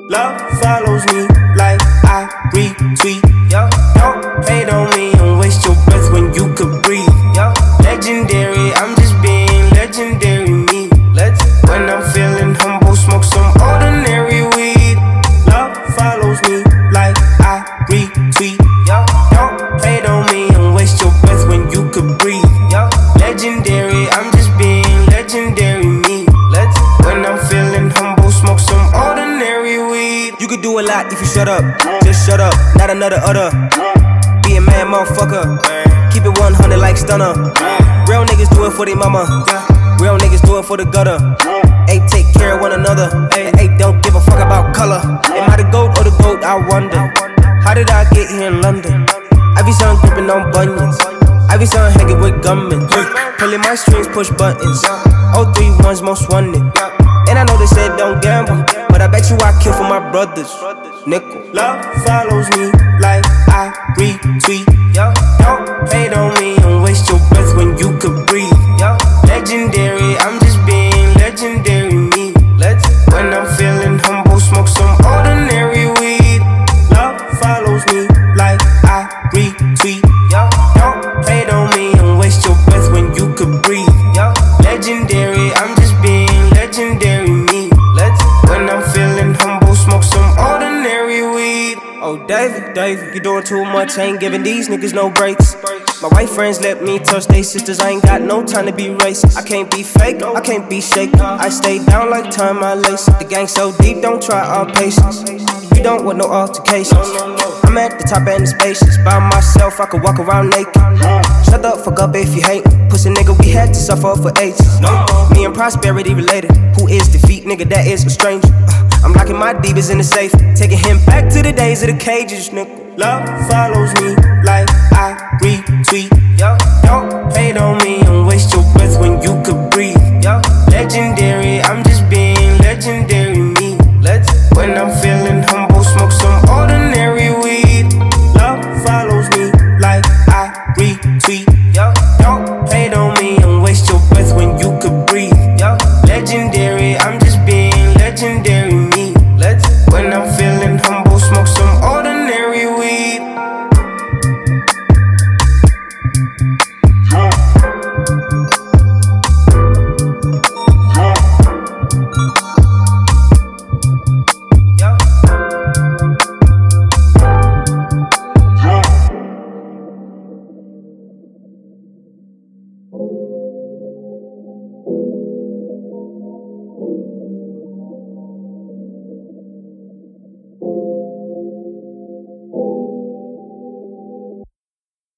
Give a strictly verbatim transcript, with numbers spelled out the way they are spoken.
Love follows me like I retweet. Yo, don't hate on me and waste your breath when you could breathe. Yo, legendary, I'm just being legendary me. Let's when I'm feeling humble, smoke some ordinary weed. Love follows me like I retweet. Yo, don't hate on me and waste your breath when you could breathe. Yo, legendary, I'm just being legendary me. Let's when I'm feeling humble, smoke some ordinary weed. You could do a lot if you shut up. Just shut up, not another other. Be a man, motherfucker. Keep it one hundred like Stunner. Real niggas do it for their mama. Real niggas do it for the gutter. Hey, take care of one another. Hey, don't give a fuck about color. Am I the GOAT or the GOAT? I wonder. How did I get here in London? I be son gripping on bunions. I be son hanging with gunmen. Pulling my strings, push buttons. Oh three ones most wanted. And I know they said don't gamble, but I bet you I kill for my brothers. Nickel. Love follows me like I retweet. Yo, don't hate on me and waste your breath when you could breathe. Yo, legendary, I'm just being legendary me. Let's when I'm feeling humble, smoke some ordinary weed. Love follows me like I retweet. Yo, don't hate on me and waste your breath when you could breathe. Yo, legendary, I'm just being legendary me. Let's when I'm feeling humble, smoke some ordinary weed. Oh, David, David, you doing too much, I ain't giving these niggas no breaks. My white friends let me touch they sisters, I ain't got no time to be racist. I can't be fake, I can't be shaken. I stay down like time I lace. The gang so deep, don't try our patience. You don't want no altercations. I'm at the top and the spacious. By myself, I could walk around naked. Shut the fuck up if you hate me. Pussy nigga, we had to suffer for ages. Me and prosperity related. Who is defeat, nigga, that is a stranger. I'm locking my divas in the safe, taking him back to the days of the cages, nigga. Love follows me like I retweet. Yo, don't hate on me and waste your breath when you could breathe. Yo, legendary.